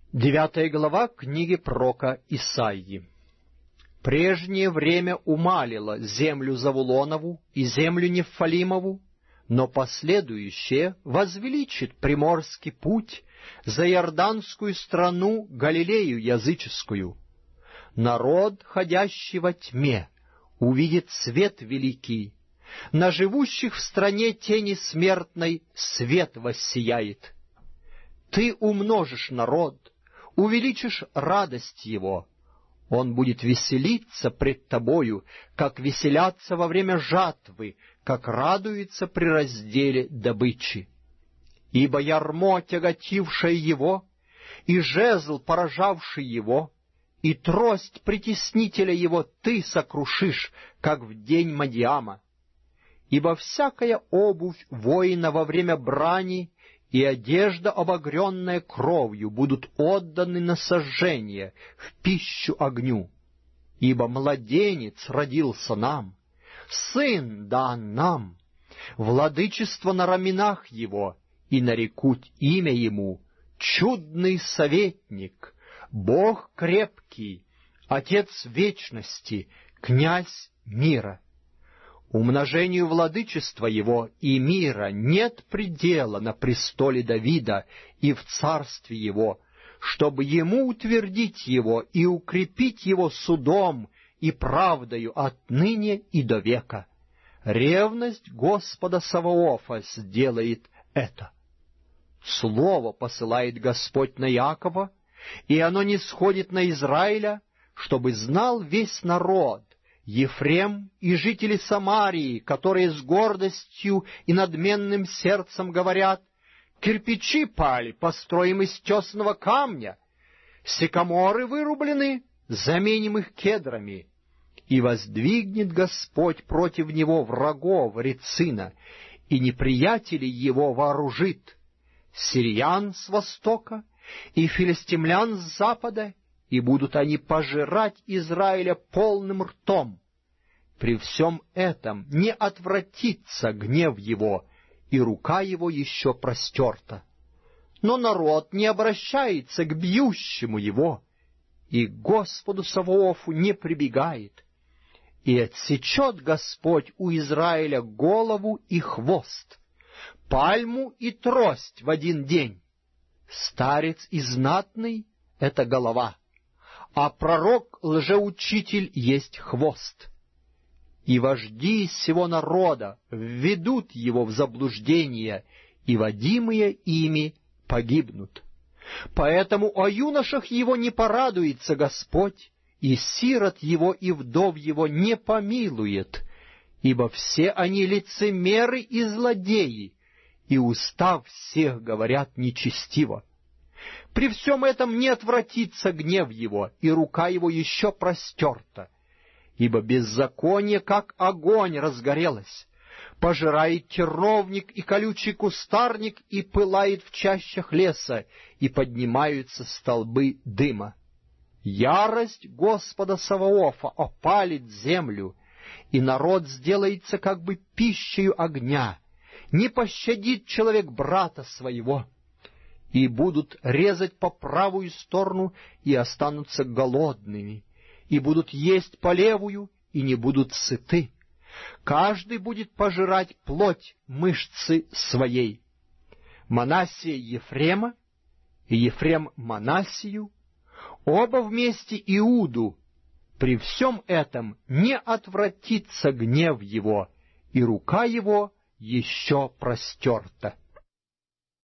9 глава книги пророка Исаии. «Прежнее время умалило землю Завулонову и землю Нефалимову, но последующее возвеличит приморский путь за Иорданскую страну Галилею языческую. Народ, ходящий во тьме, увидит свет великий, на живущих в стране тени смертной свет воссияет. Ты умножишь народ, увеличишь радость его. Он будет веселиться пред тобою, как веселятся во время жатвы, как радуется при разделе добычи. Ибо ярмо, тяготившее его, и жезл, поражавший его, и трость притеснителя его ты сокрушишь, как в день Мадиама. Ибо всякая обувь воина во время брани и одежда, обогренная кровью, будут отданы на сожжение, в пищу огню. Ибо младенец родился нам, сын дан нам, владычество на раменах его, и нарекут имя ему Чудный советник, Бог крепкий, Отец вечности, Князь мира. Умножению владычества его и мира нет предела на престоле Давида и в царстве его, чтобы ему утвердить его и укрепить его судом и правдою отныне и до века. Ревность Господа Саваофа сделает это. Слово посылает Господь на Иакова, и оно нисходит на Израиля, чтобы знал весь народ, Ефрем и жители Самарии, которые с гордостью и надменным сердцем говорят: кирпичи пали, построим из тесного камня, сикаморы вырублены, заменим их кедрами. И воздвигнет Господь против него врагов Рецина, и неприятелей его вооружит, сириян с востока и филистимлян с запада, и будут они пожирать Израиля полным ртом. При всем этом не отвратится гнев его, и рука его еще простерта. Но народ не обращается к бьющему его, и к Господу Саваофу не прибегает. И отсечет Господь у Израиля голову и хвост, пальму и трость в один день. Старец и знатный — это голова, а пророк-лжеучитель есть хвост. И вожди из всего народа введут его в заблуждение, и водимые ими погибнут. Поэтому о юношах его не порадуется Господь, и сирот его и вдов его не помилует, ибо все они лицемеры и злодеи, и уста всех говорят нечестиво. При всем этом не отвратится гнев его, и рука его еще простерта, ибо беззаконие, как огонь, разгорелось, пожирает терновник и колючий кустарник, и пылает в чащах леса, и поднимаются столбы дыма. Ярость Господа Саваофа опалит землю, и народ сделается как бы пищею огня, не пощадит человек брата своего. И будут резать по правую сторону, и останутся голодными, и будут есть по левую, и не будут сыты. Каждый будет пожирать плоть мышцы своей. Манассия Ефрема, и Ефрем Манассию, оба вместе Иуду. При всем этом не отвратится гнев его, и рука его еще простерта.